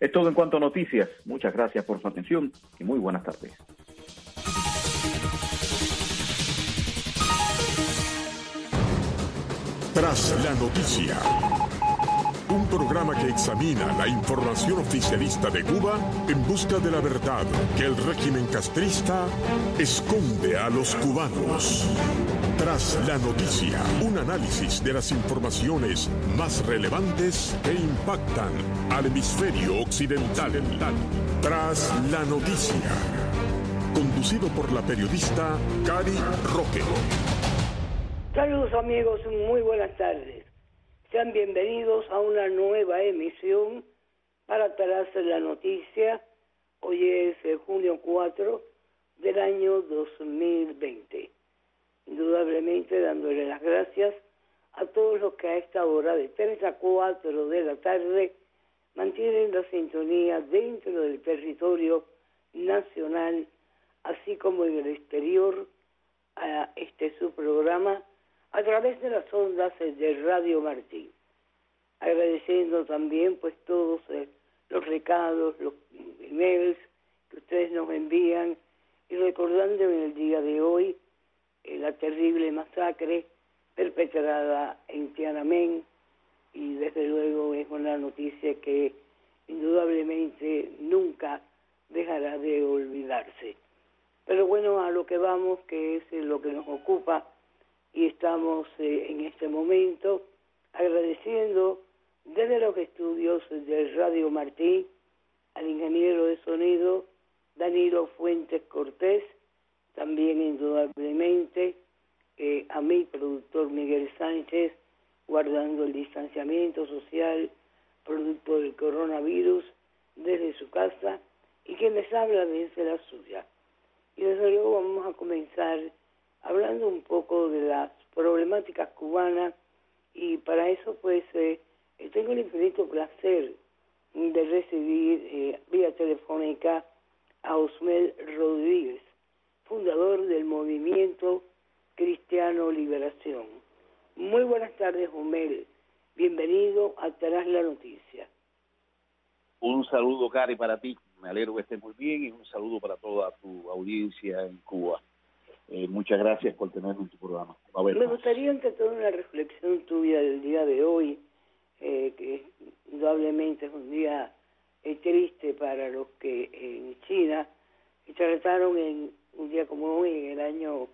Es todo en cuanto a noticias. Muchas gracias por su atención y muy buenas tardes. Tras la noticia, un programa que examina la información oficialista de Cuba en busca de la verdad que el régimen castrista esconde a los cubanos. Tras la noticia, un análisis de las informaciones más relevantes que impactan al hemisferio occidental. Tras la noticia, conducido por la periodista Cari Roque. Saludos amigos, muy buenas tardes. Sean bienvenidos a una nueva emisión para Tras la Noticia. Hoy es junio 4 del año 2020. Indudablemente dándole las gracias a todos los que a esta hora de 3 a 4 de la tarde mantienen la sintonía dentro del territorio nacional, así como en el exterior, a su programa a través de las ondas de Radio Martí. Agradeciendo también pues todos los recados, los emails que ustedes nos envían y recordando en el día de hoy la terrible masacre perpetrada en Tiananmen, y desde luego es una noticia que indudablemente nunca dejará de olvidarse. Pero bueno, a lo que vamos, que es lo que nos ocupa, y estamos en este momento agradeciendo desde los estudios de Radio Martí al ingeniero de sonido Danilo Fuentes Cortés, también indudablemente a mi productor Miguel Sánchez, guardando el distanciamiento social producto del coronavirus desde su casa, y quien les habla desde la suya. Y desde luego vamos a comenzar hablando un poco de las problemáticas cubanas, y para eso pues tengo el infinito placer de recibir vía telefónica a Osmel Rodríguez, fundador del Movimiento Cristiano Liberación. Muy buenas tardes, Osmel. Bienvenido a Tras la Noticia. Un saludo, Cari, para ti. Me alegro que estés muy bien, y un saludo para toda tu audiencia en Cuba. Muchas gracias por tenerme en tu programa. Me gustaría ante todo una reflexión tuya del día de hoy, que indudablemente es un día triste para los que en China trataron en un día como hoy, en el año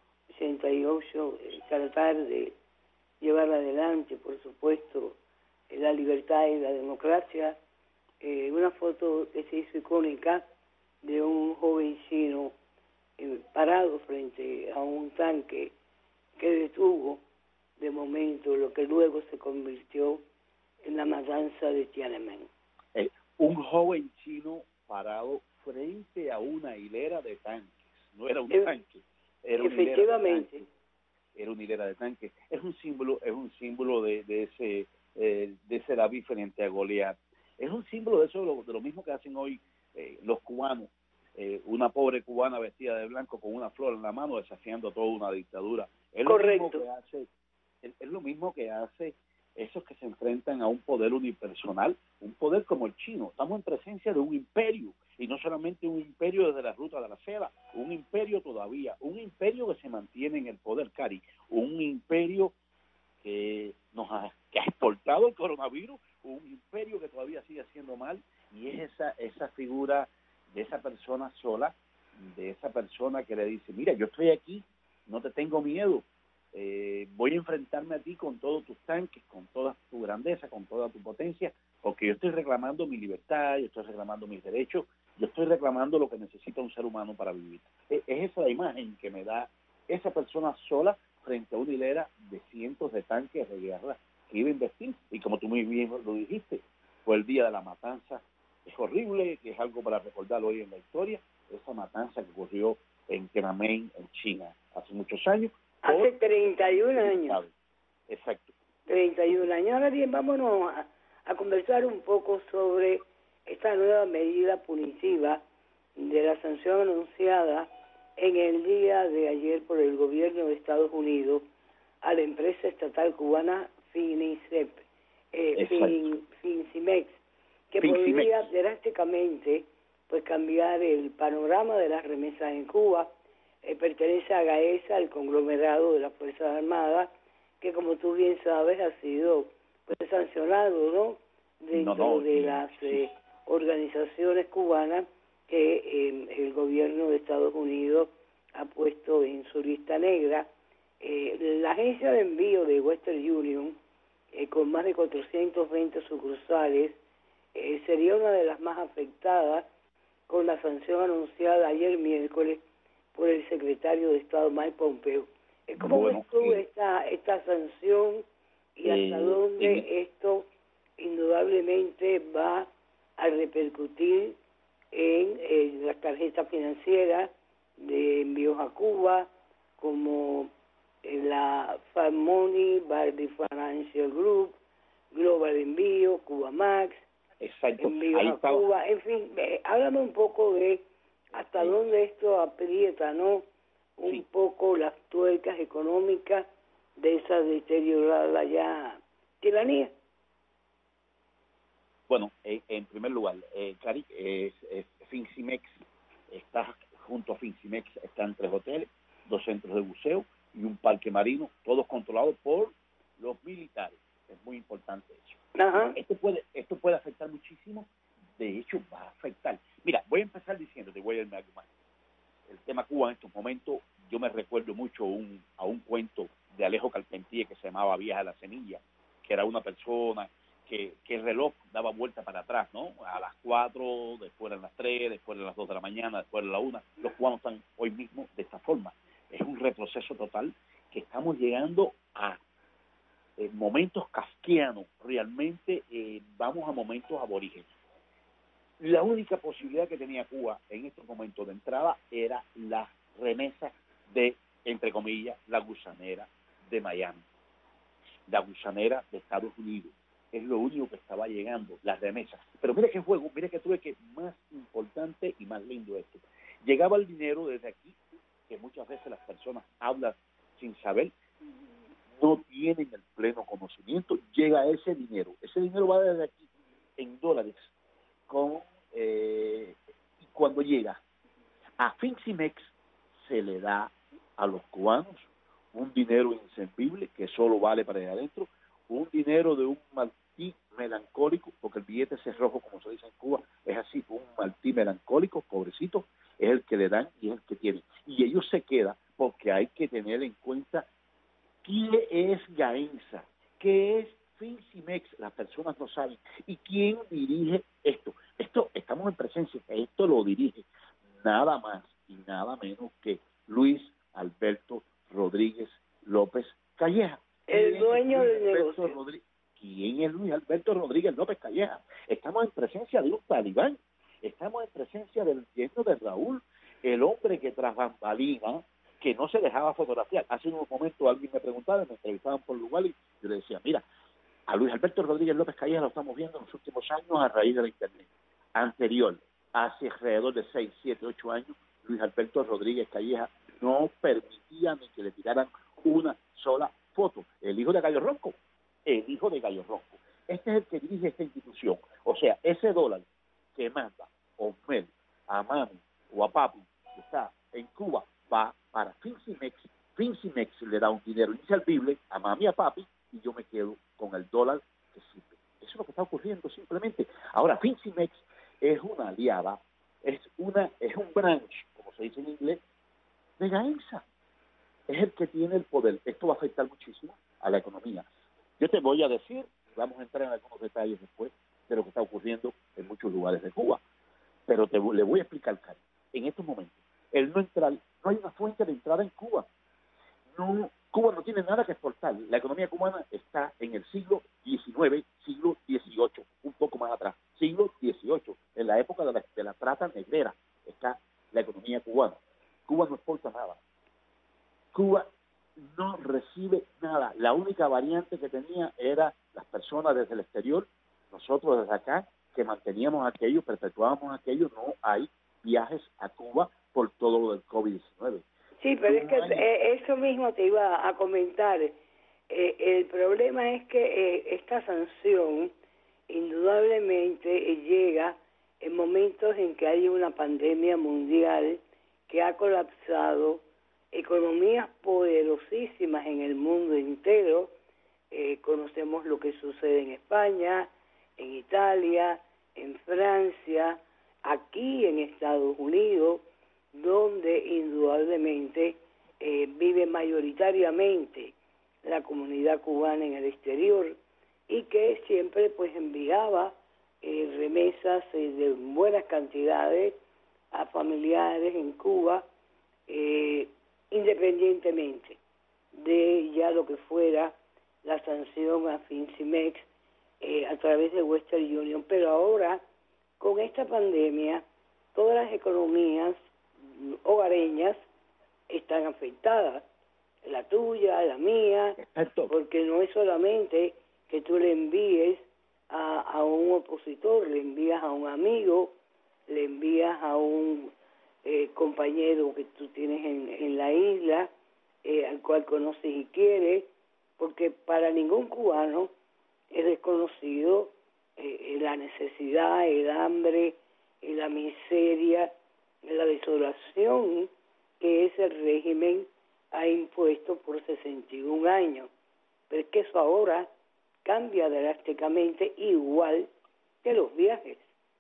88, tratar de llevar adelante, por supuesto, la libertad y la democracia. Una foto que se hizo icónica de un joven chino parado frente a un tanque que detuvo de momento lo que luego se convirtió en la matanza de Tiananmen. Un joven chino parado frente a una hilera de tanques. No era un tanque, era una efectivamente. Era una hilera de tanques. Es un símbolo de ese David frente a Goliat. Es un símbolo de eso, de lo mismo que hacen hoy los cubanos. Una pobre cubana vestida de blanco con una flor en la mano desafiando toda una dictadura. Es correcto. Lo mismo que hace esos que se enfrentan a un poder unipersonal, un poder como el chino. Estamos en presencia de un imperio, y no solamente un imperio desde la ruta de la seda, un imperio todavía, un imperio que se mantiene en el poder, Cari, un imperio que ha exportado el coronavirus, un imperio que todavía sigue haciendo mal, y es esa figura de esa persona sola, de esa persona que le dice, mira, yo estoy aquí, no te tengo miedo, voy a enfrentarme a ti con todos tus tanques, con toda tu grandeza, con toda tu potencia, porque yo estoy reclamando mi libertad, yo estoy reclamando mis derechos, yo estoy reclamando lo que necesita un ser humano para vivir. Es esa la imagen que me da esa persona sola frente a una hilera de cientos de tanques de guerra que iba a investir, y como tú muy bien lo dijiste, fue el día de la matanza. Es horrible, que es algo para recordar hoy en la historia, esa matanza que ocurrió en Tiananmen, en China, hace muchos años. Hace 31 años. Exacto. 31 años. Ahora bien, vámonos a conversar un poco sobre esta nueva medida punitiva de la sanción anunciada en el día de ayer por el gobierno de Estados Unidos a la empresa estatal cubana Fincimex, que podría drásticamente pues cambiar el panorama de las remesas en Cuba. Pertenece a GAESA, el conglomerado de las Fuerzas Armadas, que como tú bien sabes ha sido pues sancionado, ¿no? Dentro de las organizaciones cubanas que el gobierno de Estados Unidos ha puesto en su lista negra. La agencia de envío de Western Union, con más de 420 sucursales, sería una de las más afectadas con la sanción anunciada ayer miércoles por el secretario de Estado Mike Pompeo. ¿Cómo ves tú esta sanción y hasta dónde esto indudablemente va a repercutir en las tarjetas financieras de envíos a Cuba, como la Fast Money, Bardi Financial Group, Global Envío, Cuba Max, envíos a Cuba, en fin, háblame un poco de hasta dónde esto aprieta, ¿no? Un poco las tuercas económicas de esa deteriorada ya tiranía. Bueno, en primer lugar, Cari, Fincimex está junto a Fincimex, están 3 hoteles, 2 centros de buceo y un parque marino, todos controlados por los militares. Es muy importante eso. Ajá. Esto puede afectar muchísimo. De hecho, va a afectar. Mira, voy a empezar diciéndote, voy a irme algo más. El tema Cuba en estos momentos, yo me recuerdo mucho a un cuento de Alejo Carpentier que se llamaba Vieja la Semilla, que era una persona que el reloj daba vuelta para atrás, ¿no? A las 4, después a las 3, después a las 2 de la mañana, después a la 1. Los cubanos están hoy mismo de esta forma. Es un retroceso total que estamos llegando a momentos kafkianos. Realmente vamos a momentos aborígenes. La única posibilidad que tenía Cuba en estos momentos de entrada era las remesas de, entre comillas, la gusanera de Miami, la gusanera de Estados Unidos. Es lo único que estaba llegando, las remesas. Pero mira qué juego, mira que tuve que más importante y más lindo esto. Llegaba el dinero desde aquí, que muchas veces las personas hablan sin saber, no tienen el pleno conocimiento, llega ese dinero va desde aquí en dólares, y cuando llega a Fincimex se le da a los cubanos un dinero inservible que solo vale para allá adentro, un dinero de un Martí melancólico, porque el billete ese rojo, como se dice en Cuba, es así, un Martí melancólico, pobrecito, es el que le dan y es el que tiene. Y ellos se quedan porque hay que tener en cuenta qué es GAESA, qué es Fincimex, las personas no saben, y quién dirige esto. Estamos en presencia, esto lo dirige nada más y nada menos que Luis Alberto Rodríguez López Calleja. El dueño del negocio. ¿Quién es Luis Alberto Rodríguez López Calleja? Estamos en presencia de un talibán, estamos en presencia del yerno de Raúl, el hombre que tras bambalinas, que no se dejaba fotografiar. Hace unos momentos alguien me preguntaba, me entrevistaban por lugar y yo le decía, mira, a Luis Alberto Rodríguez López Calleja lo estamos viendo en los últimos años a raíz de la Internet. Anterior, hace alrededor de 6, 7, 8 años, Luis Alberto Rodríguez Calleja no permitía ni que le tiraran una sola foto. El hijo de Gallo Ronco. Este es el que dirige esta institución. O sea, ese dólar que manda Osmel a Mami o a Papi, que está en Cuba, va para Fincimex. Fincimex le da un dinero inservible a Mami y a Papi y yo me quedo con el dólar que sirve. Eso es lo que está ocurriendo simplemente. Ahora, Fincimex es una aliada, es un branch, como se dice en inglés, de GAESA. Es el que tiene el poder. Esto va a afectar muchísimo a la economía. Yo te voy a decir, vamos a entrar en algunos detalles después de lo que está ocurriendo en muchos lugares de Cuba, pero le voy a explicar, Cari. En estos momentos, el no entrar, no hay una fuente de entrada en Cuba. No, Cuba no tiene nada que exportar. La economía cubana está en el siglo XIX, siglo XVIII, un poco más atrás, siglo XVIII, en la época de la trata negrera, está la economía cubana. Cuba no exporta nada. Cuba no recibe nada. La única variante que tenía era las personas desde el exterior, nosotros desde acá, que manteníamos aquello, perpetuábamos aquello. No hay viajes a Cuba por todo lo del COVID-19. Sí, pero es que eso mismo te iba a comentar. El problema es que esta sanción indudablemente llega en momentos en que hay una pandemia mundial que ha colapsado economías poderosísimas en el mundo entero. Conocemos lo que sucede en España, en Italia, en Francia, aquí en Estados Unidos, donde indudablemente vive mayoritariamente la comunidad cubana en el exterior y que siempre pues enviaba remesas de buenas cantidades a familiares en Cuba, independientemente de ya lo que fuera la sanción a Fincimex a través de Western Union. Pero ahora, con esta pandemia, todas las economías hogareñas están afectadas, la tuya, la mía, porque no es solamente que tú le envíes a un opositor, le envías a un amigo, le envías a un compañero que tú tienes en la isla, al cual conoces y quieres, porque para ningún cubano es desconocido la necesidad, el hambre, la miseria, la desolación que ese régimen ha impuesto por 61 años. Pero es que eso ahora cambia drásticamente, igual que los viajes.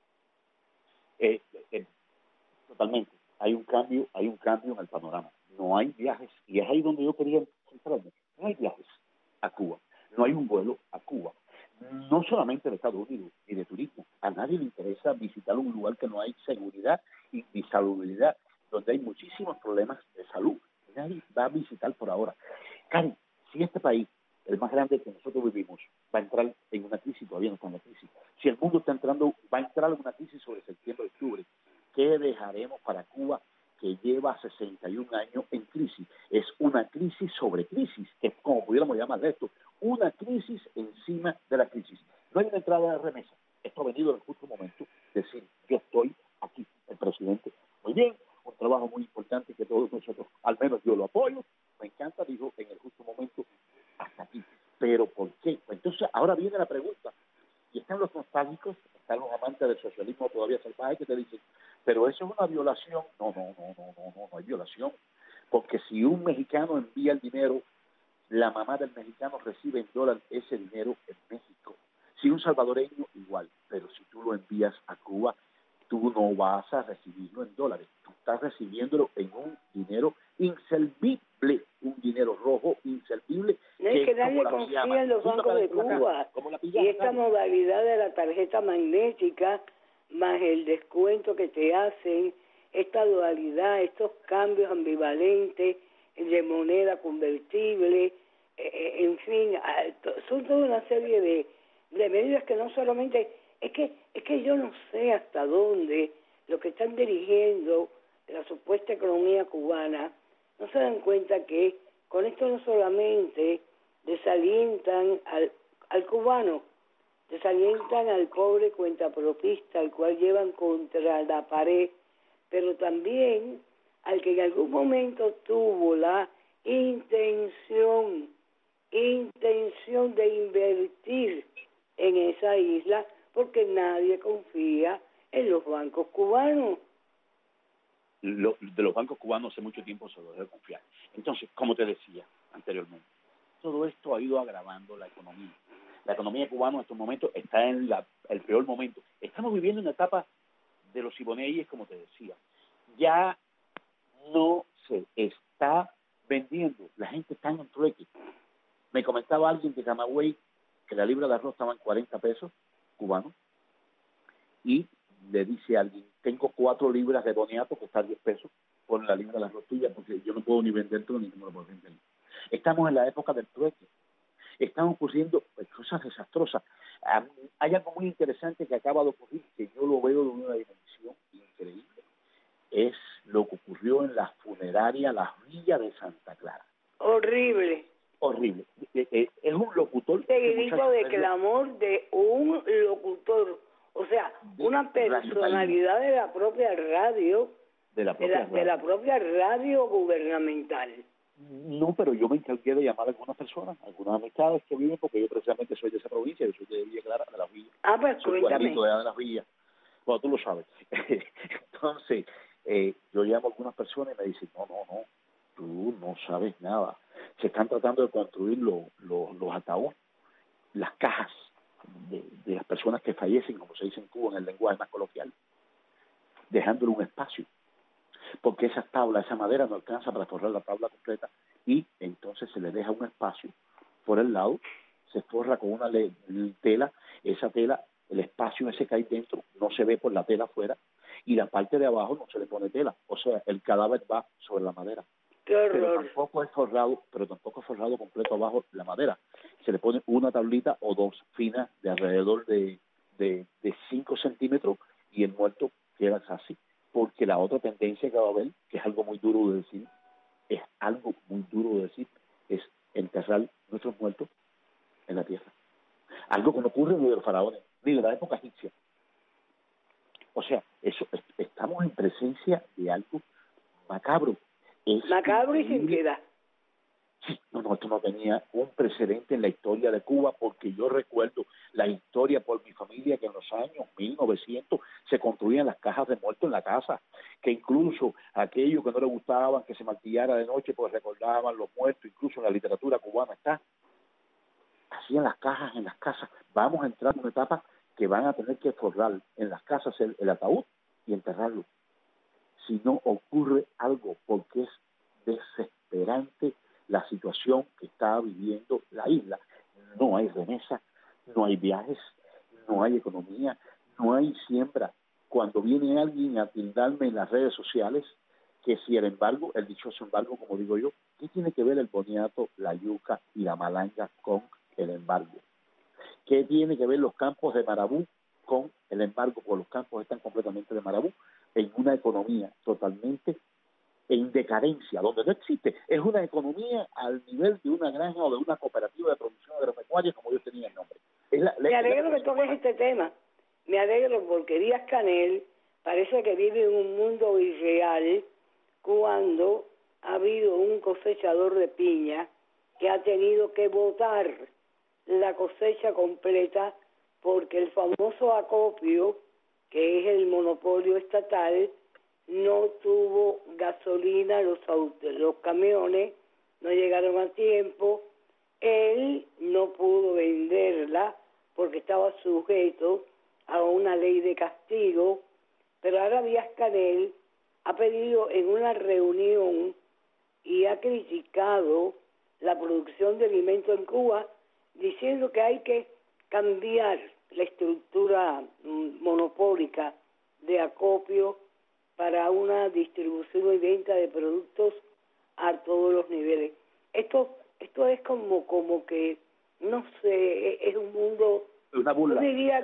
Totalmente. Hay un cambio en el panorama. No hay viajes, y es ahí donde yo quería centrarme. No hay viajes a Cuba. No hay un vuelo a Cuba. No solamente de Estados Unidos y de turismo. A nadie le interesa visitar un lugar que no hay seguridad y salubridad, donde hay muchísimos problemas de salud. Nadie va a visitar por ahora. Cari, si este país, el más grande que nosotros vivimos, va a entrar en una crisis, todavía no está en la crisis. Si el mundo está entrando, va a entrar en una crisis sobre septiembre, octubre. ¿Qué dejaremos para Cuba, que lleva 61 años en crisis? Es una crisis sobre crisis, que es como pudiéramos llamarle esto, una crisis encima de la crisis. No hay una entrada de remesa. Esto ha venido en el justo momento, decir, yo estoy aquí, el presidente, muy bien, un trabajo muy importante que todos nosotros, al menos yo lo apoyo, me encanta, dijo, en el justo momento, hasta aquí. ¿Pero por qué? Pues entonces, ahora viene la pregunta, y están los nostálgicos, están los amantes del socialismo todavía salvaje que te dicen, pero eso es una violación. No hay violación, porque si un mexicano envía el dinero, la mamá del mexicano recibe en dólares ese dinero en México. Si un salvadoreño, igual, pero si tú lo envías a Cuba, tú no vas a recibirlo en dólares, tú estás recibiéndolo en un dinero inservible, un dinero rojo inservible. No es que nadie confía en los bancos de Cuba, y esta modalidad de la tarjeta magnética, más el descuento que te hacen, esta dualidad, estos cambios ambivalentes de moneda convertible, en fin, son toda una serie de medidas que no solamente... Es que yo no sé hasta dónde lo que están dirigiendo la supuesta economía cubana no se dan cuenta que con esto no solamente desalientan al cubano, desalientan al pobre cuentapropista, al cual llevan contra la pared, pero también al que en algún momento tuvo la intención de invertir en esa isla, porque nadie confía en los bancos cubanos. De los bancos cubanos hace mucho tiempo se los debe confiar. Entonces, como te decía anteriormente, todo esto ha ido agravando la economía. La economía cubana en estos momentos está en el peor momento. Estamos viviendo una etapa de los Siboneyes, como te decía. Ya no se está vendiendo. La gente está en trueque. Me comentaba alguien de Camagüey que la libra de arroz estaba en 40 pesos cubanos, y le dice a alguien, tengo 4 libras de boniato que está a 10 pesos, pon la libra de arroz tuya, porque yo no puedo ni vendértelo ni me lo puedo vender. Estamos en la época del trueque. Están ocurriendo cosas desastrosas. Hay algo muy interesante que acaba de ocurrir, que yo lo veo de una dimensión increíble. Es lo que ocurrió en la funeraria La Villa de Santa Clara. Horrible. Es un locutor. Este grito de clamor de un locutor, o sea, una personalidad de la propia radio, de la propia radio gubernamental. No, pero yo me encargué de llamar a algunas personas, algunas amistades que viven, porque yo precisamente soy de esa provincia, yo soy de Villa Clara, de las Villas. Ah, pues Soy cuéntame. guajirito de las Villas. Bueno, tú lo sabes. Entonces, yo llamo a algunas personas y me dicen, no, tú no sabes nada. Se están tratando de construir los ataúdes, las cajas de las personas que fallecen, como se dice en Cuba en el lenguaje más coloquial, dejándole un espacio, porque esas tablas, esa madera no alcanza para forrar la tabla completa, y entonces se le deja un espacio por el lado, se forra con una tela, esa tela, el espacio ese que hay dentro no se ve por la tela afuera, y la parte de abajo no se le pone tela, o sea, el cadáver va sobre la madera. Pero tampoco es forrado completo abajo la madera. Se le pone una tablita o dos finas de alrededor de 5 centímetros y el muerto queda así. Porque la otra tendencia que va a haber, que es algo muy duro de decir, es enterrar nuestros muertos en la tierra. Algo que no ocurre ni de los faraones, ni de la época egipcia. O sea, estamos en presencia de algo macabro. Macabro y sin piedad. Sí, esto no tenía un precedente en la historia de Cuba, porque yo recuerdo la historia por mi familia que en los años 1900 se construían las cajas de muertos en la casa, que incluso aquellos que no les gustaban que se martillara de noche pues recordaban los muertos, incluso en la literatura cubana hacían las cajas en las casas. Vamos a entrar en una etapa que van a tener que forrar en las casas el ataúd y enterrarlo. Si no ocurre algo, porque es desesperante la situación que está viviendo la isla. No hay remesa, no hay viajes, no hay economía, no hay siembra. Cuando viene alguien a tildarme en las redes sociales que si el embargo, el dichoso embargo, como digo yo, ¿qué tiene que ver el boniato, la yuca y la malanga con el embargo? ¿Qué tiene que ver los campos de Marabú con el embargo? Porque los campos están completamente de Marabú en una economía totalmente en decadencia, donde no existe. Es una economía al nivel de una granja o de una cooperativa de producción agropecuaria, como yo tenía el nombre. Me alegro que toques este tema. Me alegro porque Díaz-Canel parece que vive en un mundo irreal cuando ha habido un cosechador de piña que ha tenido que botar la cosecha completa porque el famoso acopio, que es el monopolio estatal, no tuvo gasolina, los camiones no llegaron a tiempo, él no pudo venderla porque estaba sujeto a una ley de castigo, pero ahora Díaz-Canel ha pedido en una reunión y ha criticado la producción de alimentos en Cuba, diciendo que hay que cambiar la estructura monopólica de acopio para una distribución y venta de productos a todos los niveles. Esto es como que, no sé, es un mundo, una burla. Yo diría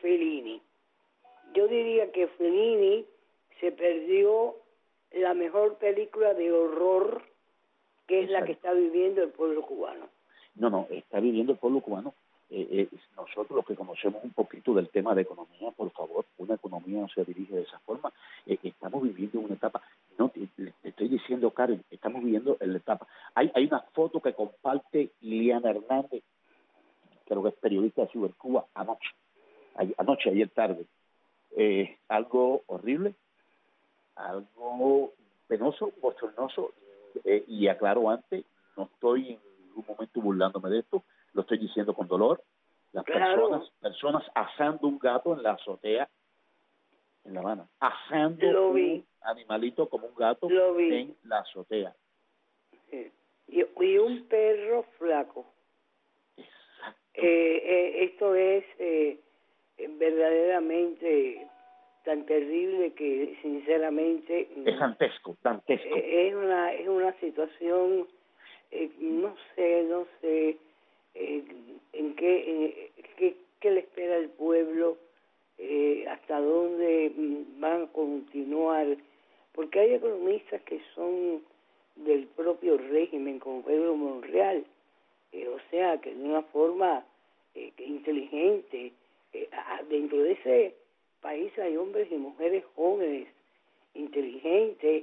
que Fellini se perdió la mejor película de horror, que es la que está viviendo el pueblo cubano. No, está viviendo el pueblo cubano. Nosotros los que conocemos un poquito del tema de economía, por favor, una economía no se dirige de esa forma. Estamos viviendo una etapa, no te estoy diciendo, Karen, estamos viviendo en la etapa. Hay una foto que comparte Liliana Hernández, creo que es periodista de Cibercuba, ayer tarde. Algo horrible, algo penoso, bochornoso, y aclaro antes, no estoy en ningún momento burlándome de esto, lo estoy diciendo con dolor. Las personas asando un gato en la azotea en La Habana, asando un animalito como un gato en la azotea. Sí. Y un perro flaco. Exacto. Esto es verdaderamente tan terrible que sinceramente es dantesco. Es una situación, no sé en qué le espera al pueblo, hasta dónde van a continuar, porque hay economistas que son del propio régimen, como Pedro Monreal, o sea que de una forma inteligente, dentro de ese país hay hombres y mujeres jóvenes, inteligentes,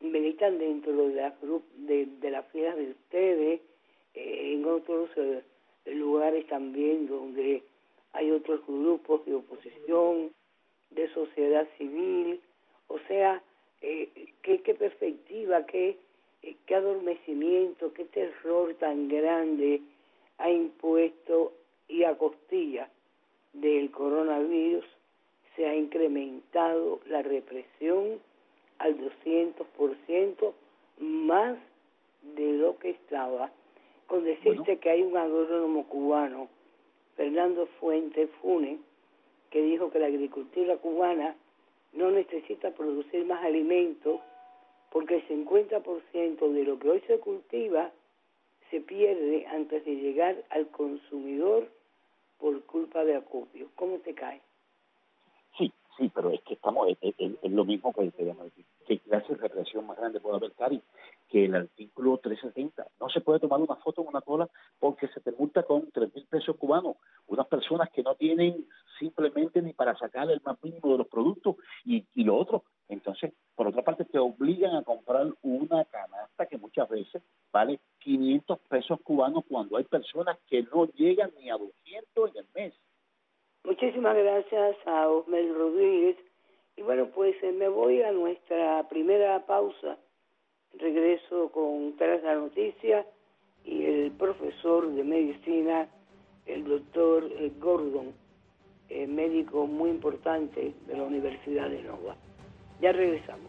militan dentro de las filas de ustedes, en otros lugares también donde hay otros grupos de oposición, de sociedad civil. O sea, qué perspectiva, qué adormecimiento, qué terror tan grande ha impuesto, y a costilla del coronavirus se ha incrementado la represión al 200%, más de lo que estaba. Con decirte que hay un agrónomo cubano, Fernando Fuentes Funes, que dijo que la agricultura cubana no necesita producir más alimentos porque el 50% de lo que hoy se cultiva se pierde antes de llegar al consumidor por culpa de acopio. ¿Cómo te cae? Sí, pero es que es lo mismo que decir. ¿Qué clase de represión más grande puede haber, Cari? Que el artículo 370. No se puede tomar una foto en una cola porque se te multa con 3,000 pesos cubanos. Unas personas que no tienen simplemente ni para sacar el más mínimo de los productos y lo otro. Entonces, por otra parte, te obligan a comprar una canasta que muchas veces vale 500 pesos cubanos cuando hay personas que no llegan ni a 200 en el mes. Muchísimas gracias a Osmel Rodríguez. Y bueno, pues me voy a nuestra primera pausa. Regreso con Tras la Noticia y el profesor de medicina, el doctor Gordon, médico muy importante de la Universidad de Nova. Ya regresamos.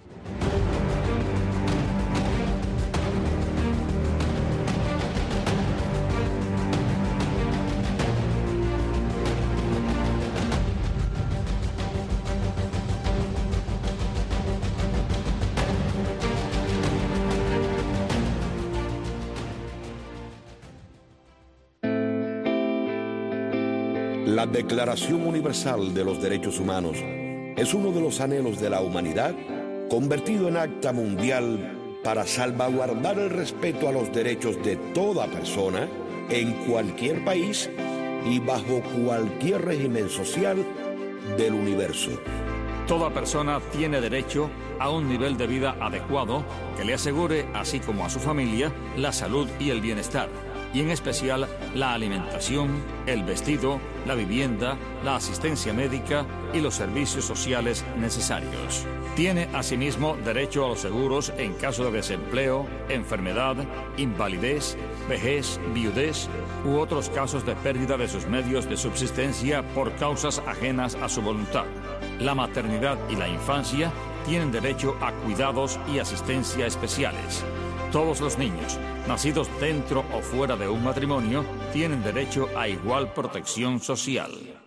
La Declaración Universal de los Derechos Humanos es uno de los anhelos de la humanidad convertido en acta mundial para salvaguardar el respeto a los derechos de toda persona en cualquier país y bajo cualquier régimen social del universo. Toda persona tiene derecho a un nivel de vida adecuado que le asegure, así como a su familia, la salud y el bienestar, y en especial la alimentación, el vestido, la vivienda, la asistencia médica y los servicios sociales necesarios. Tiene asimismo derecho a los seguros en caso de desempleo, enfermedad, invalidez, vejez, viudez u otros casos de pérdida de sus medios de subsistencia por causas ajenas a su voluntad. La maternidad y la infancia tienen derecho a cuidados y asistencia especiales. Todos los niños, nacidos dentro o fuera de un matrimonio, tienen derecho a igual protección social.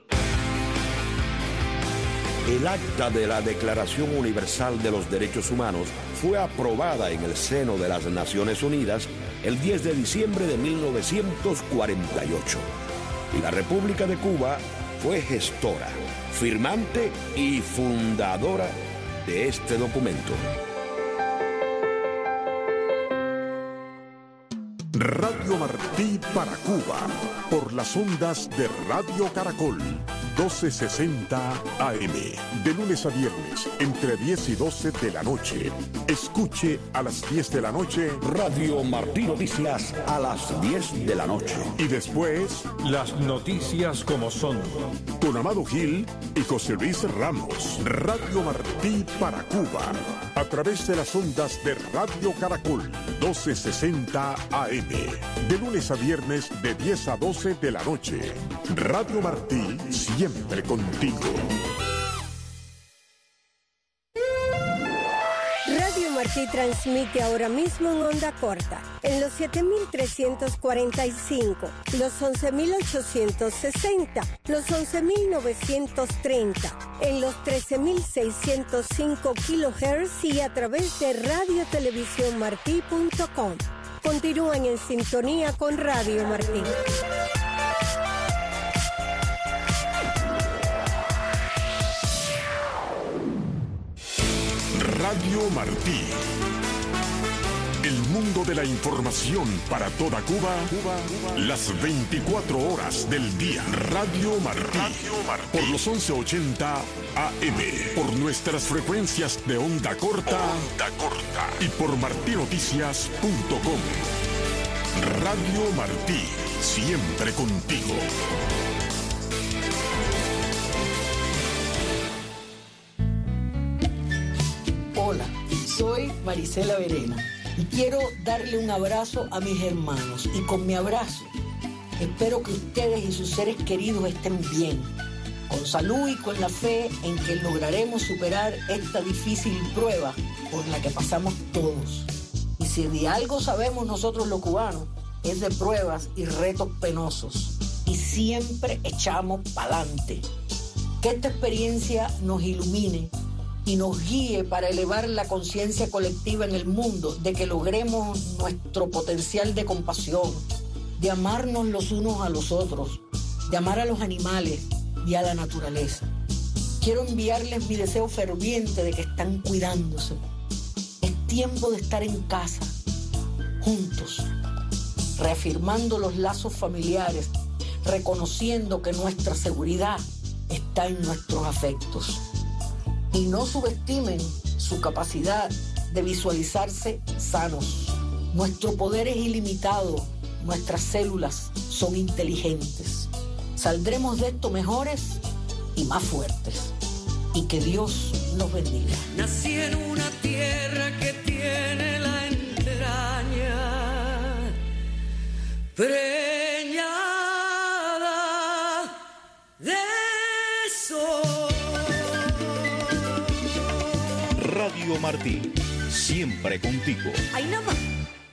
El acta de la Declaración Universal de los Derechos Humanos fue aprobada en el seno de las Naciones Unidas el 10 de diciembre de 1948. Y la República de Cuba fue gestora, firmante y fundadora de este documento. Radio Martí para Cuba, por las ondas de Radio Caracol, 1260 AM, de lunes a viernes, entre 10 y 12 de la noche. Escuche a las 10 de la noche Radio Martí Noticias a las 10 de la noche. y después Las noticias como son. con Amado Gil y José Luis Ramos. Radio Martí para Cuba, a través de las ondas de Radio Caracol, 1260 AM, de lunes a viernes de 10 a 12 de la noche. Radio Martí, siempre contigo. Radio Martí transmite ahora mismo en onda corta, en los 7.345, los 11.860, los 11.930, en los 13.605 kHz y a través de radiotelevisiónmartí.com. Continúan en sintonía con Radio Martí. Radio Martí. El mundo de la información para toda Cuba, las 24 horas del día. Radio Martí. por los 1180 AM, por nuestras frecuencias de onda corta y por martinoticias.com. Radio Martí, siempre contigo. Hola, soy Marisela Verena y quiero darle un abrazo a mis hermanos. Y con mi abrazo espero que ustedes y sus seres queridos estén bien, con salud y con la fe en que lograremos superar esta difícil prueba por la que pasamos todos. Y si de algo sabemos nosotros los cubanos, es de pruebas y retos penosos. Y siempre echamos pa'lante. Que esta experiencia nos ilumine y nos guíe para elevar la conciencia colectiva en el mundo, de que logremos nuestro potencial de compasión, de amarnos los unos a los otros, de amar a los animales y a la naturaleza. Quiero enviarles mi deseo ferviente de que están cuidándose. Es tiempo de estar en casa, juntos, reafirmando los lazos familiares, reconociendo que nuestra seguridad está en nuestros afectos. Y no subestimen su capacidad de visualizarse sanos. Nuestro poder es ilimitado, nuestras células son inteligentes. Saldremos de esto mejores y más fuertes. Y que Dios nos bendiga. Nací en una tierra que tiene la entraña preñada de sol. Radio Martí, siempre contigo. Ahí nada más.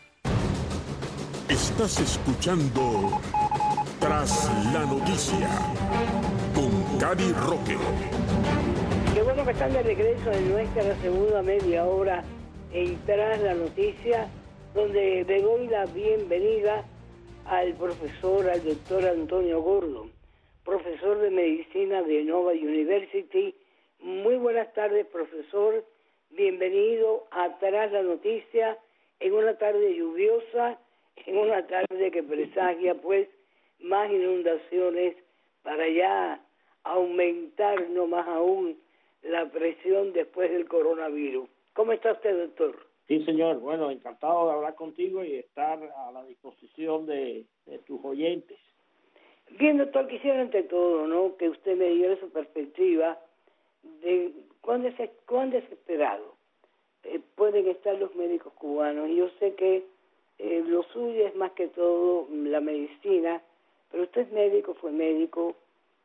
Estás escuchando Tras la Noticia con Cady Roque. Qué bueno que están de regreso en nuestra segunda media hora en Tras la Noticia, donde le doy la bienvenida al profesor, al doctor Antonio Gordon, profesor de medicina de Nova University. Muy buenas tardes, profesor. Bienvenido a Tras la Noticia en una tarde lluviosa, en una tarde que presagia pues más inundaciones para ya aumentar no más aún la presión después del coronavirus. ¿Cómo está usted, doctor? Sí, señor. Bueno, encantado de hablar contigo y estar a la disposición de tus oyentes. Bien, doctor, quisiera ante todo, ¿no?, que usted me diera su perspectiva de cuán desesperado pueden estar los médicos cubanos. Yo sé que lo suyo es más que todo la medicina, pero usted es médico, fue médico,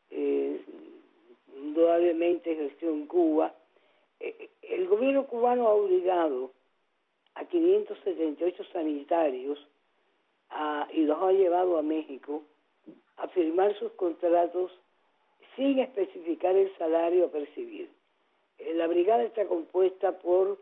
indudablemente ejerció en Cuba. El gobierno cubano ha obligado a 578 sanitarios y los ha llevado a México a firmar sus contratos sin especificar el salario a percibir. La brigada está compuesta por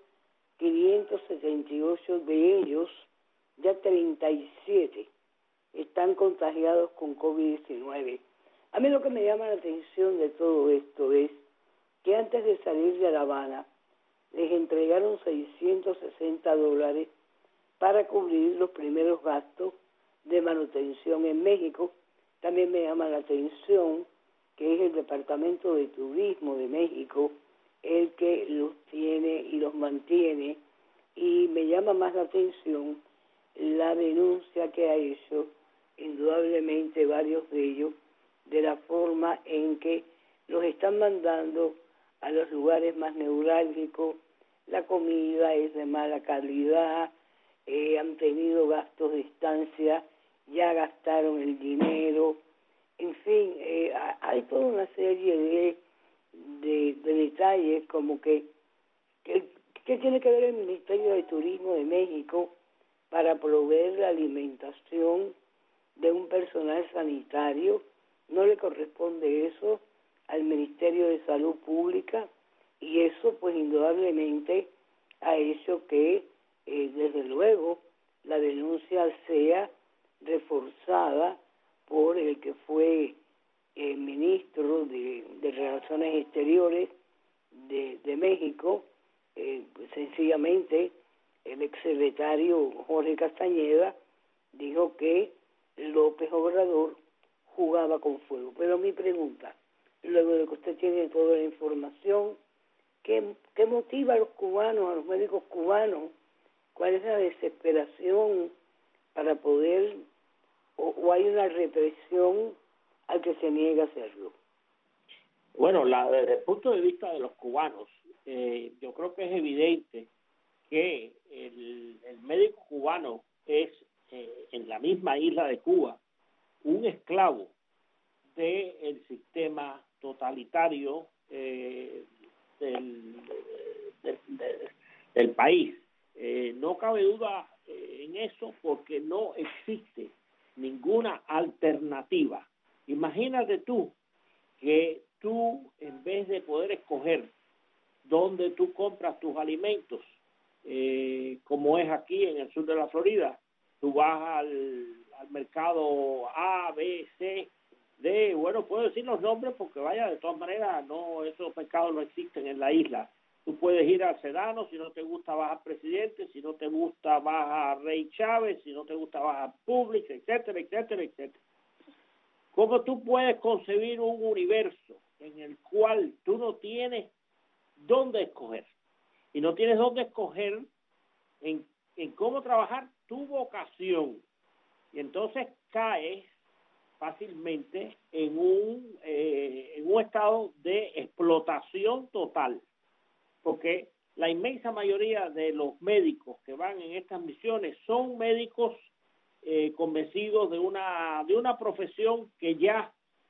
578, de ellos ya 37 están contagiados con COVID-19. A mí lo que me llama la atención de todo esto es que antes de salir de La Habana les entregaron $660 para cubrir los primeros gastos de manutención en México. También me llama la atención que es el Departamento de Turismo de México el que los tiene y los mantiene, y me llama más la atención la denuncia que ha hecho indudablemente varios de ellos de la forma en que los están mandando a los lugares más neurálgicos. La comida es de mala calidad, han tenido gastos de estancia, ya gastaron el dinero, en fin, hay toda una serie de detalles como que tiene que ver el Ministerio de Turismo de México para proveer la alimentación de un personal sanitario. No le corresponde eso al Ministerio de Salud Pública, y eso pues indudablemente ha hecho que desde luego la denuncia sea reforzada por el que fue ministro de Relaciones Exteriores de México. Sencillamente el exsecretario Jorge Castañeda dijo que López Obrador jugaba con fuego. Pero mi pregunta, luego de que usted tiene toda la información, ¿qué motiva a los cubanos, a los médicos cubanos? ¿Cuál es la desesperación para poder, o hay una represión al que se niega a hacerlo? Bueno, desde el punto de vista de los cubanos, yo creo que es evidente que el médico cubano es, en la misma isla de Cuba, un esclavo del sistema totalitario del país. No cabe duda en eso, porque no existe ninguna alternativa. Imagínate tú que tú, en vez de poder escoger dónde tú compras tus alimentos, como es aquí en el sur de la Florida, tú vas al mercado A, B, C, D, bueno, puedo decir los nombres porque vaya, de todas maneras, no, esos mercados no existen en la isla. Tú puedes ir al Sedano, si no te gusta vas al Presidente, si no te gusta vas a Rey Chávez, si no te gusta vas a Publix, etcétera, etcétera, etcétera. ¿Cómo tú puedes concebir un universo en el cual tú no tienes dónde escoger? Y no tienes dónde escoger en cómo trabajar tu vocación. Y entonces caes fácilmente en un estado de explotación total. Porque la inmensa mayoría de los médicos que van en estas misiones son médicos convencidos de una profesión que ya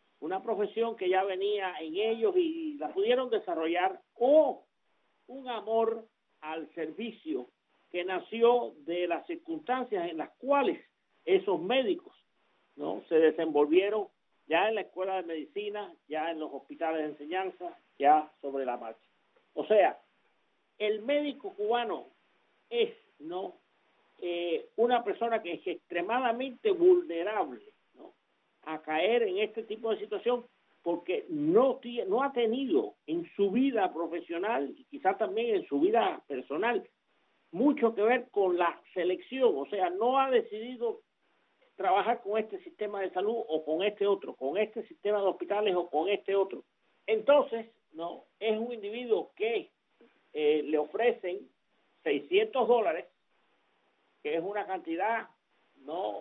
venía en ellos y la pudieron desarrollar, o un amor al servicio que nació de las circunstancias en las cuales esos médicos, ¿no?, se desenvolvieron ya en la escuela de medicina, ya en los hospitales de enseñanza, ya sobre la marcha. O sea, el médico cubano es, ¿no?, una persona que es extremadamente vulnerable, ¿no?, a caer en este tipo de situación, porque no ha tenido en su vida profesional y quizás también en su vida personal mucho que ver con la selección. O sea, no ha decidido trabajar con este sistema de salud o con este otro, con este sistema de hospitales o con este otro. Entonces, no, es un individuo que le ofrecen $600, que es una cantidad no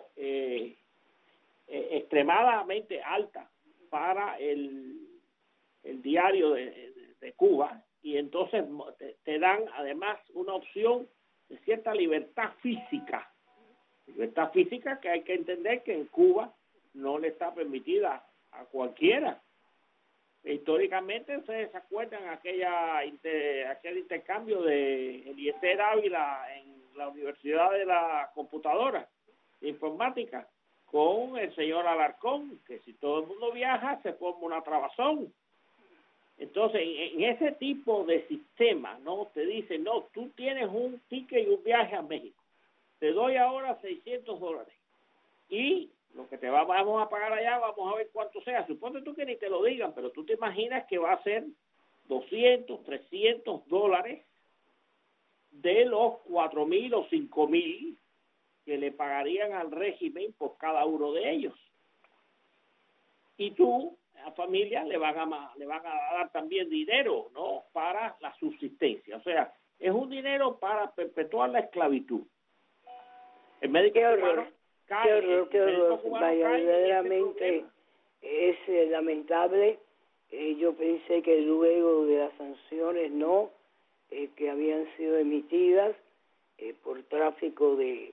extremadamente alta para el diario de Cuba, y entonces te dan además una opción de cierta libertad física que hay que entender que en Cuba no le está permitida a cualquiera. Históricamente, ustedes se acuerdan aquel intercambio de Eliezer Ávila en la Universidad de la Computadora, de Informática, con el señor Alarcón, que si todo el mundo viaja se forma una trabazón. Entonces, en ese tipo de sistema, ¿no?, te dicen, no, tú tienes un ticket y un viaje a México, te doy ahora $600, y lo que vamos a pagar allá, vamos a ver cuánto sea. Supone tú que ni te lo digan, pero tú te imaginas que va a ser $200, $300 de los 4,000 o 5,000 que le pagarían al régimen por cada uno de ellos. Y tú, a familia, le van a dar también dinero, ¿no?, para la subsistencia. O sea, es un dinero para perpetuar la esclavitud. El médico cubano cae. Qué horror. Vaya, verdaderamente es lamentable. Yo pensé que luego de las sanciones que habían sido emitidas por tráfico de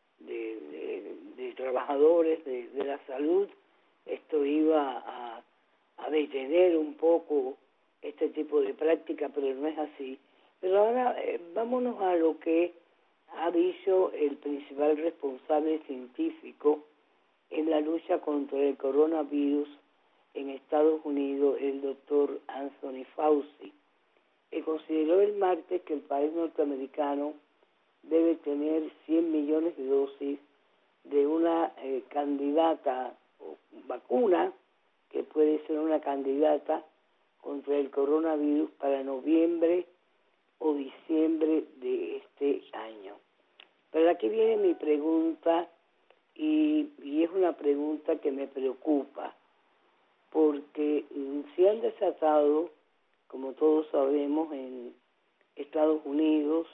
trabajadores de la salud, esto iba a detener un poco este tipo de práctica, pero no es así. Pero ahora vámonos a lo que ha dicho el principal responsable científico en la lucha contra el coronavirus en Estados Unidos, el doctor Anthony Fauci, que consideró el martes que el país norteamericano debe tener 100 millones de dosis de una candidata o vacuna que puede ser una candidata contra el coronavirus para noviembre o diciembre de este año. Pero aquí viene mi pregunta, y es una pregunta que me preocupa, porque se han desatado, como todos sabemos, en Estados Unidos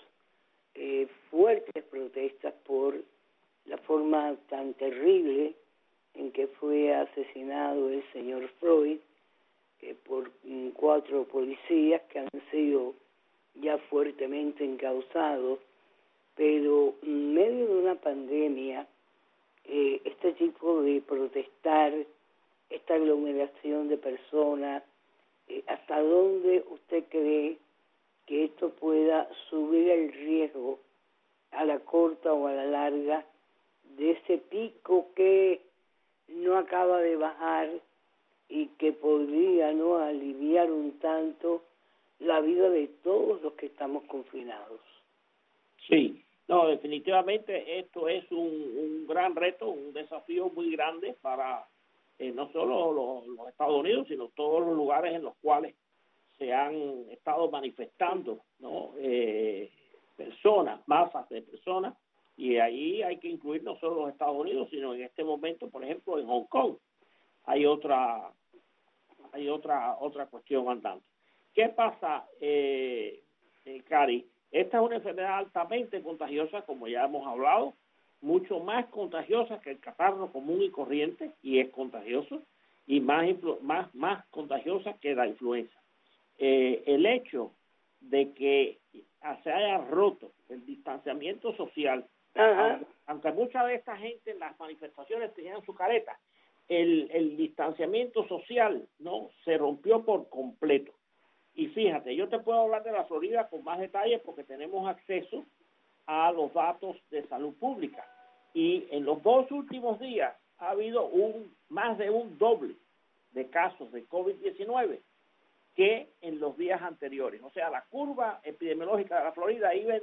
fuertes protestas por la forma tan terrible en que fue asesinado el señor Floyd por 4 policías que han sido ya fuertemente encausados, pero en medio de una pandemia, este tipo de protestar, esta aglomeración de personas, ¿hasta dónde usted cree que esto pueda subir el riesgo a la corta o a la larga de ese pico que no acaba de bajar y que podría no aliviar un tanto la vida de todos los que estamos confinados? Sí, no, definitivamente esto es un gran reto, un desafío muy grande para no solo los Estados Unidos, sino todos los lugares en los cuales se han estado manifestando, ¿no? Personas, masas de personas, y ahí hay que incluir no solo los Estados Unidos, sino en este momento, por ejemplo, en Hong Kong hay otra cuestión andando. ¿Qué pasa, Cari? Esta es una enfermedad altamente contagiosa, como ya hemos hablado, mucho más contagiosa que el catarro común y corriente, y es contagioso, y más contagiosa que la influenza. El hecho de que se haya roto el distanciamiento social, aunque mucha de esta gente en las manifestaciones tenían su careta, el distanciamiento social no se rompió por completo. Y fíjate, yo te puedo hablar de la Florida con más detalles porque tenemos acceso a los datos de salud pública, y en los 2 últimos días ha habido más de un doble de casos de COVID-19 que en los días anteriores. O sea, la curva epidemiológica de la Florida iba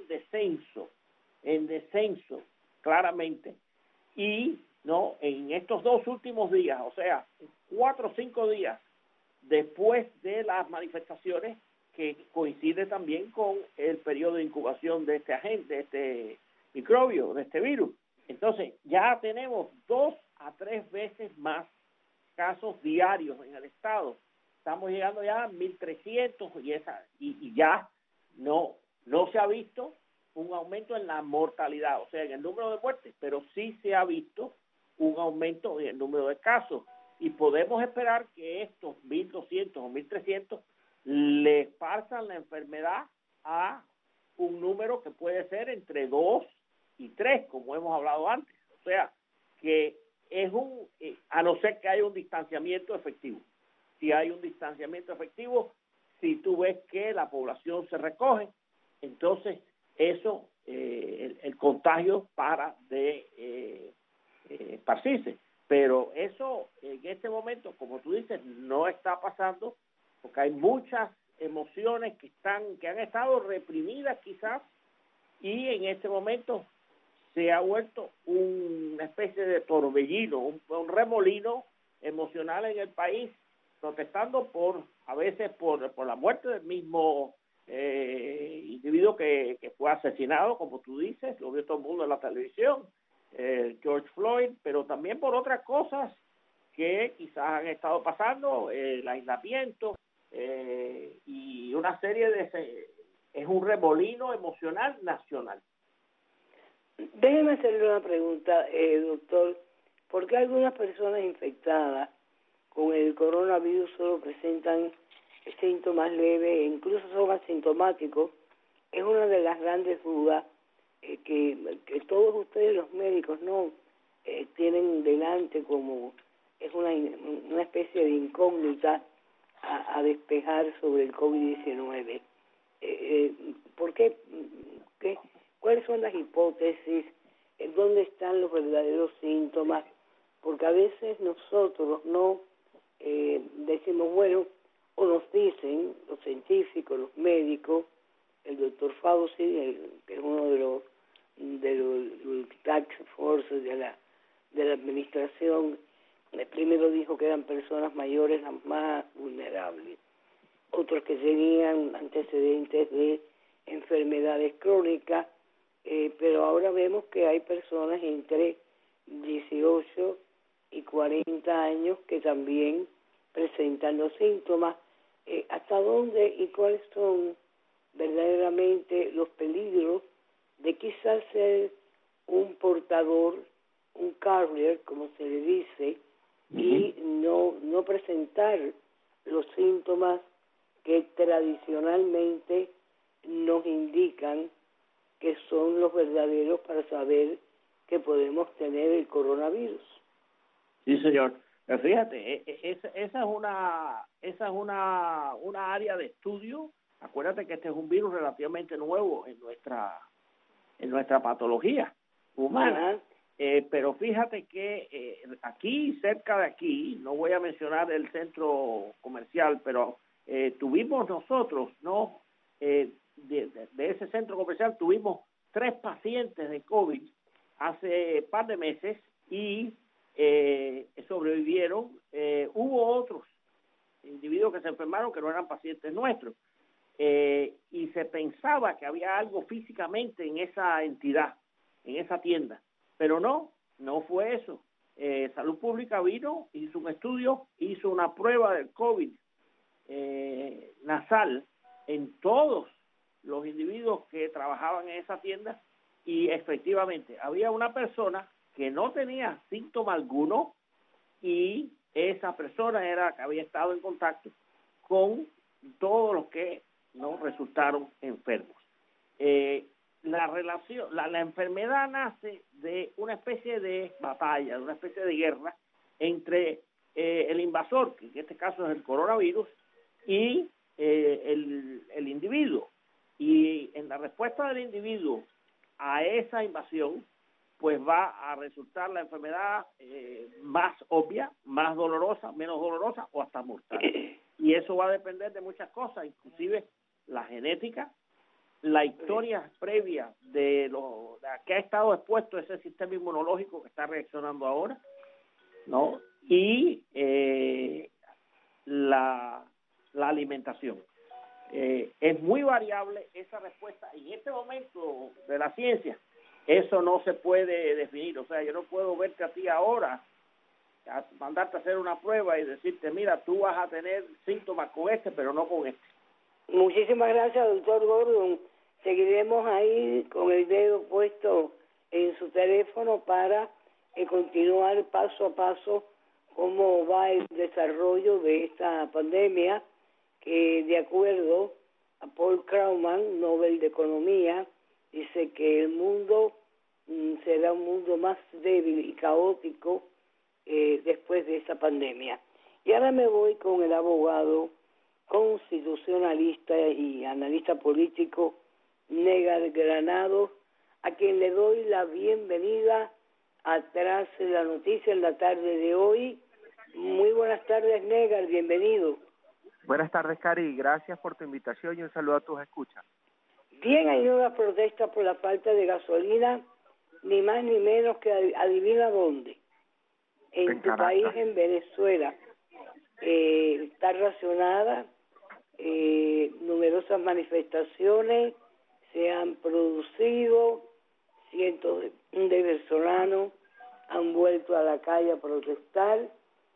en descenso claramente, y no en estos 2 últimos días, o sea, 4 o 5 días después de las manifestaciones, que coincide también con el periodo de incubación de este agente, de este microbio, de este virus. Entonces, ya tenemos 2 a 3 veces más casos diarios en el estado. Estamos llegando ya a 1.300 y ya no se ha visto un aumento en la mortalidad, o sea, en el número de muertes, pero sí se ha visto un aumento en el número de casos. Y podemos esperar que estos 1.200 o 1.300 le pasan la enfermedad a un número que puede ser entre 2 y 3, como hemos hablado antes. O sea, que es a no ser que haya un distanciamiento efectivo. Si hay un distanciamiento efectivo, si tú ves que la población se recoge, entonces eso, el contagio para de esparcirse. Pero eso en este momento, como tú dices, no está pasando porque hay muchas emociones que han estado reprimidas quizás, y en este momento se ha vuelto una especie de torbellino, un remolino emocional en el país, protestando a veces por la muerte del mismo individuo que fue asesinado, como tú dices, lo vio todo el mundo en la televisión, George Floyd, pero también por otras cosas que quizás han estado pasando, el aislamiento y una serie es un remolino emocional nacional. Déjeme hacerle una pregunta, doctor. ¿Por qué algunas personas infectadas con el coronavirus solo presentan síntomas leves e incluso son asintomáticos? Es una de las grandes dudas que todos ustedes los médicos no tienen delante, como es una especie de incógnita a despejar sobre el COVID-19. ¿Por qué? ¿Cuáles son las hipótesis? ¿Dónde están los verdaderos síntomas? Porque a veces nosotros no decimos, bueno, o nos dicen los científicos, los médicos, el doctor Fauci, que es uno de los task forces de la administración, primero dijo que eran personas mayores las más vulnerables, otros que tenían antecedentes de enfermedades crónicas, pero ahora vemos que hay personas entre 18 y 40 años que también presentan los síntomas, hasta dónde y cuáles son verdaderamente los peligros de quizás ser un portador, un carrier, como se le dice, y no presentar los síntomas que tradicionalmente nos indican que son los verdaderos para saber que podemos tener el coronavirus. Sí, señor. Pero fíjate, esa es una área de estudio. Acuérdate que este es un virus relativamente nuevo en nuestra patología humana. Pero fíjate que aquí, cerca de aquí, no voy a mencionar el centro comercial, pero tuvimos nosotros, ¿no? De ese centro comercial tuvimos 3 pacientes de COVID hace par de meses y sobrevivieron. Hubo otros individuos que se enfermaron que no eran pacientes nuestros, y se pensaba que había algo físicamente en esa entidad, en esa tienda, pero no fue eso. Salud Pública vino, hizo un estudio, hizo una prueba del COVID nasal en todos los individuos que trabajaban en esa tienda, y efectivamente había una persona que no tenía síntoma alguno, y esa persona era que había estado en contacto con todos los que no resultaron enfermos. La enfermedad nace de una especie de batalla, de una especie de guerra entre el invasor, que en este caso es el coronavirus, y el individuo. Y en la respuesta del individuo a esa invasión, pues va a resultar la enfermedad más obvia, más dolorosa, menos dolorosa o hasta mortal. Y eso va a depender de muchas cosas, inclusive la genética, la historia previa de a qué ha estado expuesto ese sistema inmunológico que está reaccionando ahora, ¿no? Y la alimentación. Es muy variable esa respuesta. En este momento de la ciencia, eso no se puede definir. O sea, yo no puedo verte a ti ahora, mandarte a hacer una prueba y decirte, mira, tú vas a tener síntomas con este, pero no con este. Muchísimas gracias, doctor Gordon. Seguiremos ahí con el dedo puesto en su teléfono para continuar paso a paso cómo va el desarrollo de esta pandemia, que de acuerdo a Paul Krugman, Nobel de Economía, dice que el mundo será un mundo más débil y caótico después de esta pandemia. Y ahora me voy con el abogado constitucionalista y analista político Negar Granados, a quien le doy la bienvenida atrás de la noticia en la tarde de hoy. Muy buenas tardes, Negar, bienvenido. Buenas tardes, Cari, gracias por tu invitación y un saludo a tus escuchas. Bien, hay nuevas protestas por la falta de gasolina, ni más ni menos que adivina dónde. En tu país, en Venezuela, está racionada, numerosas manifestaciones se han producido, cientos de venezolanos han vuelto a la calle a protestar.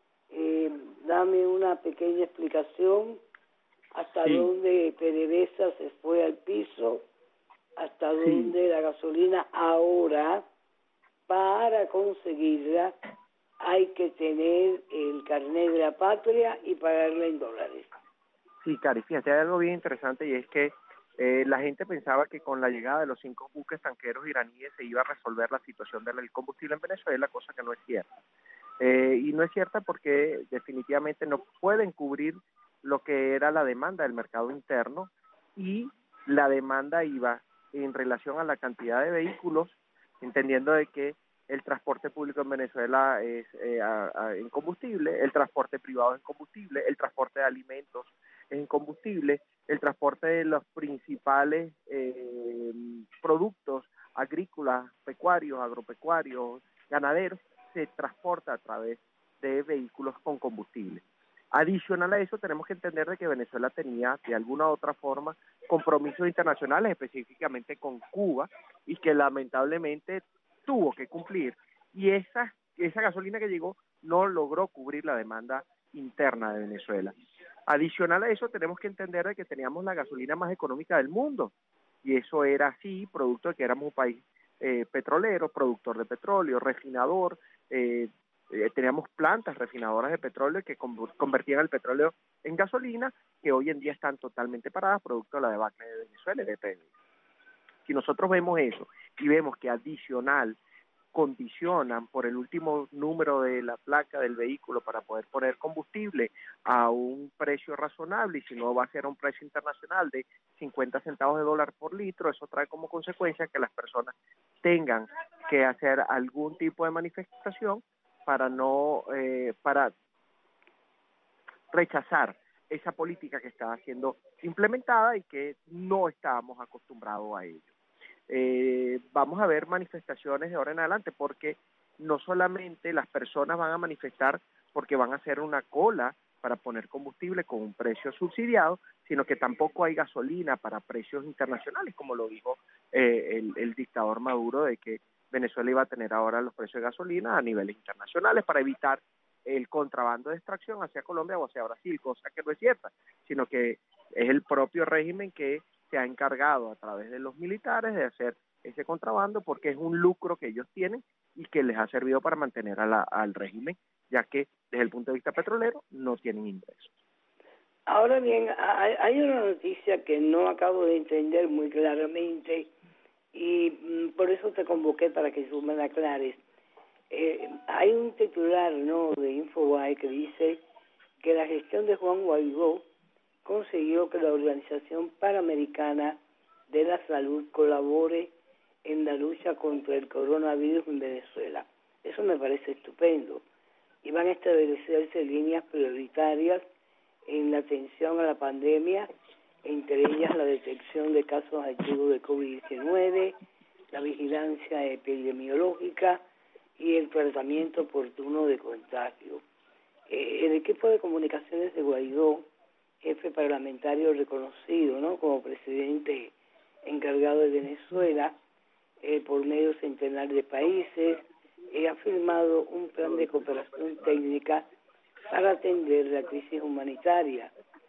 Dame una pequeña explicación hasta dónde PDVSA se fue al piso, hasta dónde la gasolina ahora, para conseguirla, hay que tener el carnet de la patria y pagarla en dólares. Sí, Cari, fíjate, hay algo bien interesante, y es que la gente pensaba que con la llegada de los 5 buques tanqueros iraníes se iba a resolver la situación del combustible en Venezuela, cosa que no es cierta. Y no es cierta porque definitivamente no pueden cubrir lo que era la demanda del mercado interno, y la demanda iba en relación a la cantidad de vehículos, entendiendo de que el transporte público en Venezuela es en combustible, el transporte privado es en combustible, el transporte de alimentos es en combustible, el transporte de los principales productos agrícolas, pecuarios, agropecuarios, ganaderos, se transporta a través de vehículos con combustible. Adicional a eso, tenemos que entender de que Venezuela tenía, de alguna u otra forma, compromisos internacionales, específicamente con Cuba, y que lamentablemente tuvo que cumplir. Y esa gasolina que llegó no logró cubrir la demanda interna de Venezuela. Adicional a eso, tenemos que entender de que teníamos la gasolina más económica del mundo, y eso era así, producto de que éramos un país petrolero, productor de petróleo, refinador, teníamos plantas refinadoras de petróleo que convertían el petróleo en gasolina, que hoy en día están totalmente paradas, producto de la debacle de Venezuela y de PDVSA. Si nosotros vemos eso y vemos que adicional condicionan por el último número de la placa del vehículo para poder poner combustible a un precio razonable, y si no va a ser a un precio internacional de 50 centavos de dólar por litro, eso trae como consecuencia que las personas tengan que hacer algún tipo de manifestación para rechazar esa política que estaba siendo implementada y que no estábamos acostumbrados a ello. Vamos a ver manifestaciones de ahora en adelante, porque no solamente las personas van a manifestar porque van a hacer una cola para poner combustible con un precio subsidiado, sino que tampoco hay gasolina para precios internacionales, como lo dijo el dictador Maduro, de que Venezuela iba a tener ahora los precios de gasolina a niveles internacionales para evitar el contrabando de extracción hacia Colombia o hacia Brasil, cosa que no es cierta, sino que es el propio régimen que se ha encargado a través de los militares de hacer ese contrabando, porque es un lucro que ellos tienen y que les ha servido para mantener al régimen, ya que desde el punto de vista petrolero no tienen ingresos. Ahora bien, hay una noticia que no acabo de entender muy claramente y por eso te convoqué para que tú me la aclares. Hay un titular, ¿no?, de Infobae que dice que la gestión de Juan Guaidó consiguió que la Organización Panamericana de la Salud colabore en la lucha contra el coronavirus en Venezuela. Eso me parece estupendo. Y van a establecerse líneas prioritarias en la atención a la pandemia, entre ellas la detección de casos activos de COVID-19, la vigilancia epidemiológica y el tratamiento oportuno de contagio. El equipo de comunicaciones de Guaidó, jefe parlamentario reconocido, ¿no?, como presidente encargado de Venezuela, por medio centenar de países, ha firmado un plan de cooperación técnica para atender la crisis humanitaria.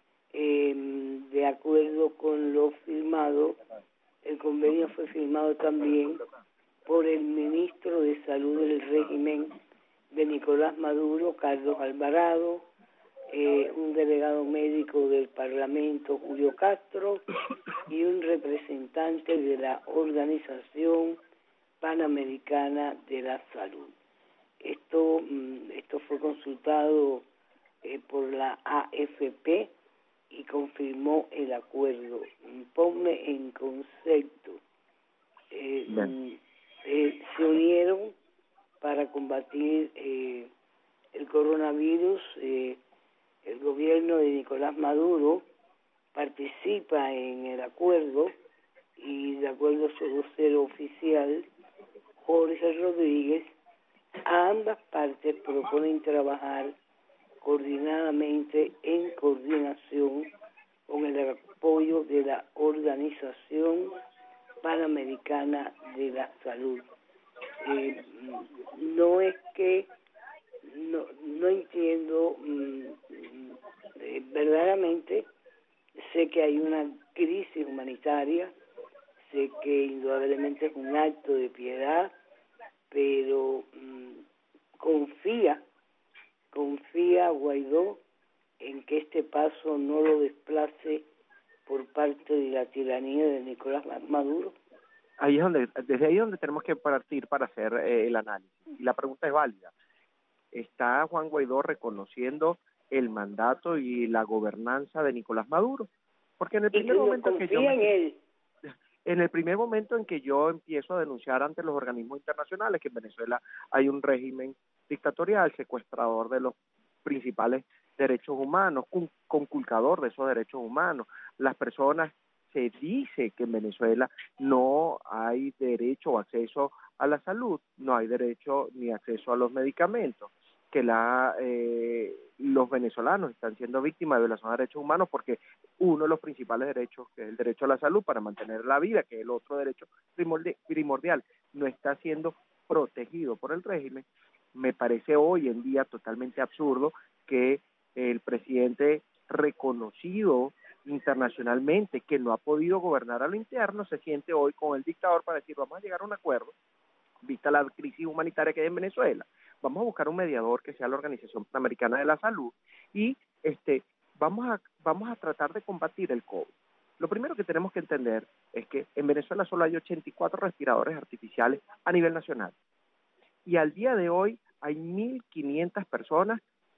De acuerdo con lo firmado, el convenio fue firmado también por el ministro de Salud del régimen de Nicolás Maduro, Carlos Alvarado, un delegado médico del Parlamento, Julio Castro, y un representante de la Organización Panamericana de la Salud. Esto fue consultado por la AFP y confirmó el acuerdo. Ponme en concepto. Se unieron para combatir el coronavirus. El gobierno de Nicolás Maduro participa en el acuerdo y, de acuerdo a su vocero oficial, Jorge Rodríguez, a ambas partes proponen trabajar coordinadamente en coordinación con el apoyo de la Organización Panamericana de la Salud. No es que no entiendo verdaderamente. Sé que hay una crisis humanitaria, sé que indudablemente es un acto de piedad, pero confía Guaidó en que este paso no lo desplace por parte de la tiranía de Nicolás Maduro. Desde ahí es donde tenemos que partir para hacer el análisis. Y la pregunta es válida. ¿Está Juan Guaidó reconociendo el mandato y la gobernanza de Nicolás Maduro? Porque en el primer momento en que yo empiezo a denunciar ante los organismos internacionales que en Venezuela hay un régimen dictatorial, secuestrador de los principales derechos humanos, conculcador de esos derechos humanos, las personas, se dice que en Venezuela no hay derecho o acceso a la salud, no hay derecho ni acceso a los medicamentos, que los venezolanos están siendo víctimas de violación de derechos humanos porque uno de los principales derechos, que es el derecho a la salud para mantener la vida, que es el otro derecho primordial, no está siendo protegido por el régimen. Me parece hoy en día totalmente absurdo que el presidente reconocido internacionalmente que no ha podido gobernar a lo interno, se siente hoy con el dictador para decir vamos a llegar a un acuerdo, vista la crisis humanitaria que hay en Venezuela, vamos a buscar un mediador que sea la Organización Panamericana de la Salud y vamos a tratar de combatir el COVID. Lo primero que tenemos que entender es que en Venezuela solo hay 84 respiradores artificiales a nivel nacional y al día de hoy hay 1.500 personas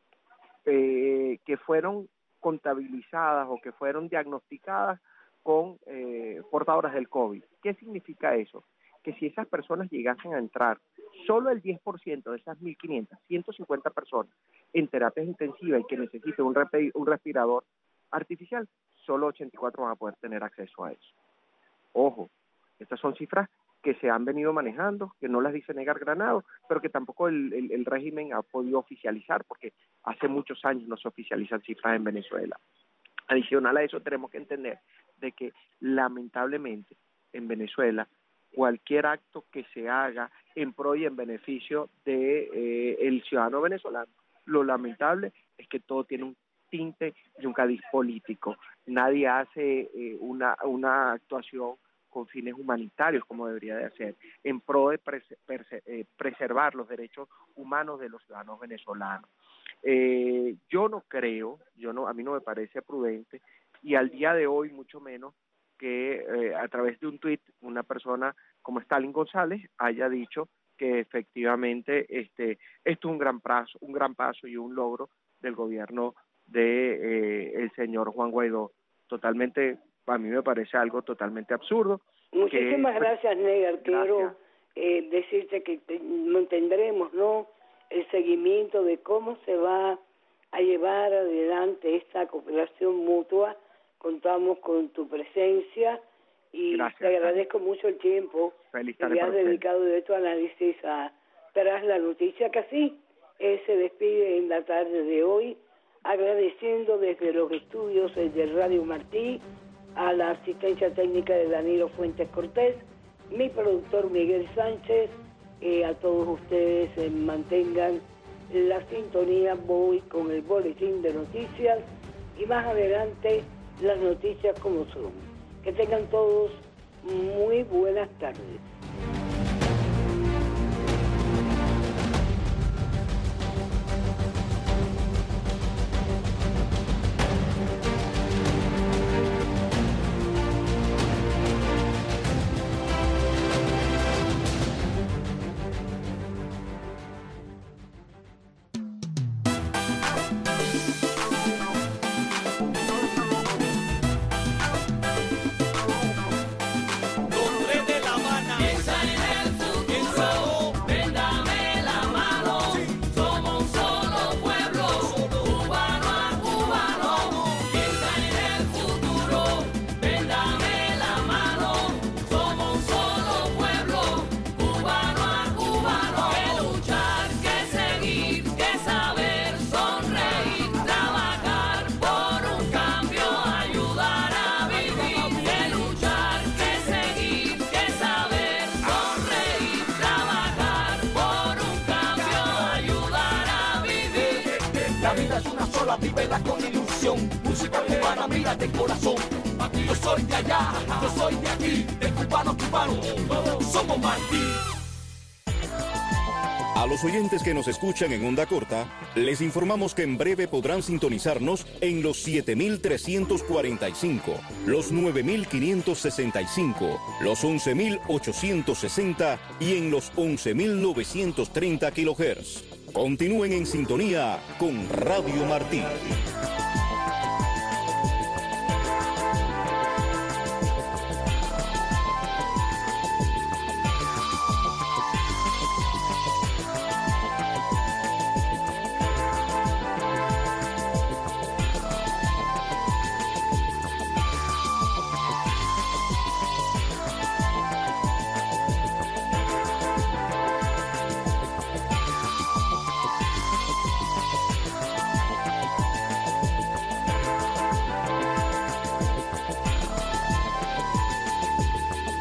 que fueron contabilizadas o que fueron diagnosticadas con portadoras del COVID. ¿Qué significa eso? Que si esas personas llegasen a entrar, solo el 10% de esas 1.500, 150 personas en terapias intensivas y que necesiten un respirador artificial, solo 84 van a poder tener acceso a eso. Ojo, estas son cifras que se han venido manejando, que no las dice Negar Granado, pero que tampoco el régimen ha podido oficializar, porque hace muchos años no se oficializan cifras en Venezuela. Adicional a eso tenemos que entender de que lamentablemente en Venezuela cualquier acto que se haga en pro y en beneficio de el ciudadano venezolano, lo lamentable es que todo tiene un tinte y un cariz político. Nadie hace una actuación con fines humanitarios como debería de hacer, en pro de preservar los derechos humanos de los ciudadanos venezolanos. Yo no creo, a mí no me parece prudente, y al día de hoy mucho menos que a través de un tuit una persona como Stalin González haya dicho que efectivamente esto es un gran paso y un logro del gobierno de el señor Juan Guaidó. Totalmente, a mí me parece algo totalmente absurdo. Muchísimas gracias, Negar. Quiero decirte que mantendremos, ¿no?, el seguimiento de cómo se va a llevar adelante esta cooperación mutua. Contamos con tu presencia y gracias, te agradezco mucho el tiempo que le has dedicado de tu análisis tras la noticia, que así se despide en la tarde de hoy, agradeciendo desde los estudios de Radio Martí a la asistencia técnica de Danilo Fuentes Cortés, mi productor Miguel Sánchez, a todos ustedes mantengan la sintonía. Voy con el boletín de noticias y más adelante las noticias como son. Que tengan todos muy buenas tardes. Vívela con ilusión, música cubana, mira de corazón. Aquí yo soy de allá, yo soy de aquí, de cubano, todos somos Martí. A los oyentes que nos escuchan en onda corta, les informamos que en breve podrán sintonizarnos en los 7.345, los 9.565, los 11.860 y en los 11.930 kHz. Continúen en sintonía con Radio Martí.